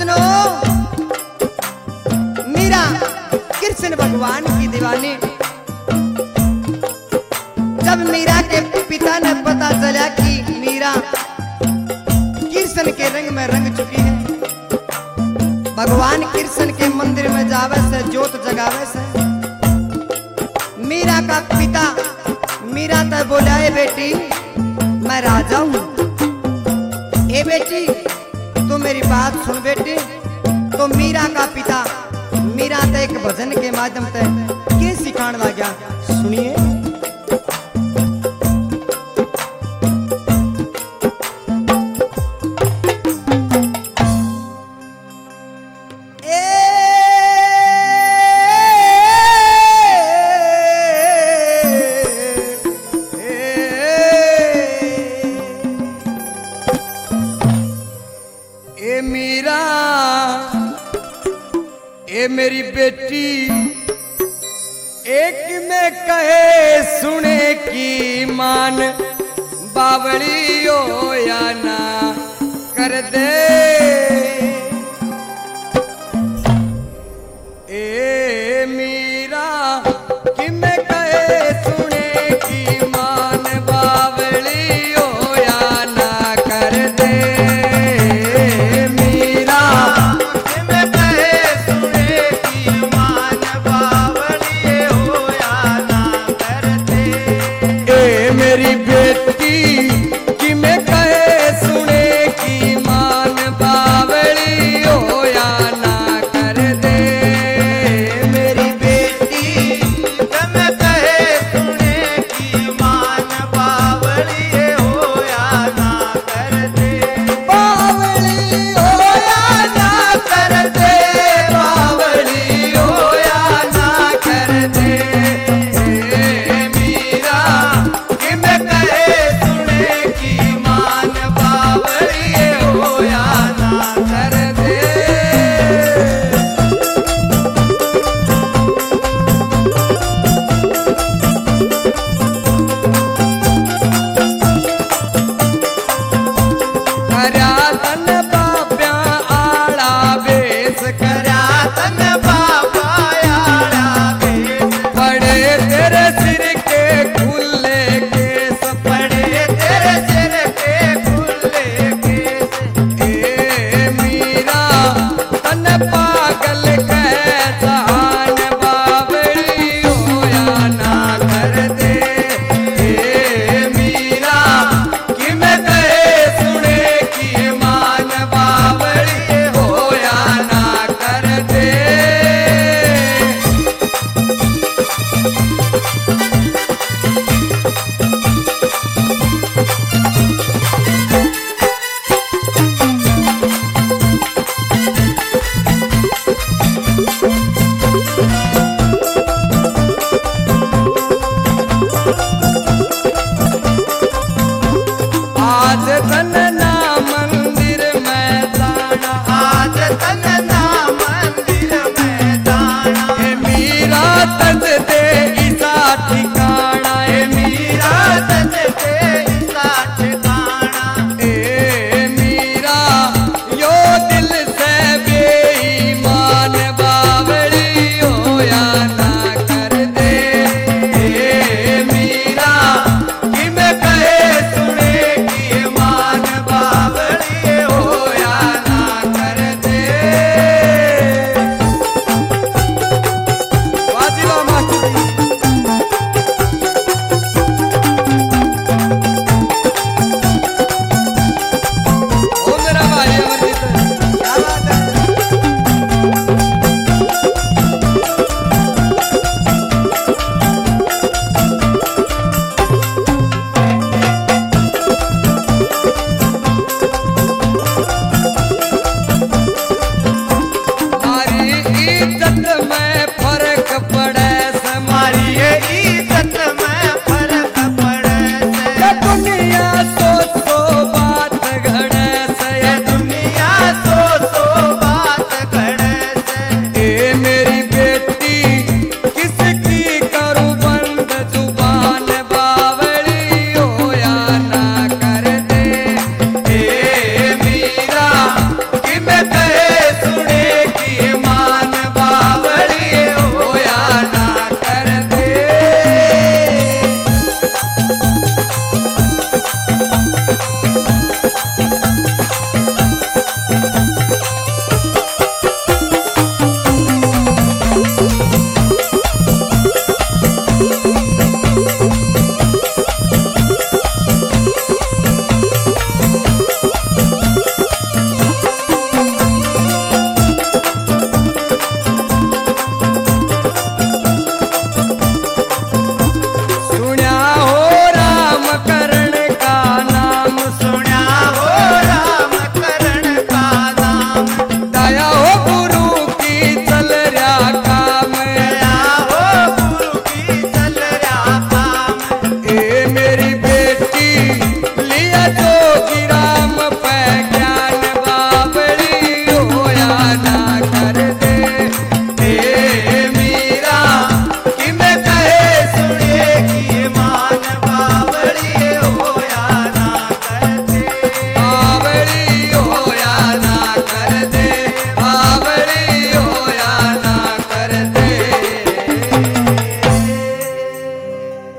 सजनों, मीरा कृष्ण भगवान की दीवानी। जब मीरा के पिता ने पता चला कि मीरा कृष्ण के रंग में रंग चुकी है, भगवान कृष्ण के मंदिर में जावे से जोत जगावे से, मीरा का पिता मीरा तक बोला, ए बेटी मैं राजा हूं, ए बेटी तू मेरी बात सुन बेटी। तो मीरा का पिता मीरा ते एक भजन के माध्यम से के सिखाने लगा, सुनिए। मीरा ए मेरी बेटी, एक में कहे सुने की मान, बावड़ी हो या ना कर दे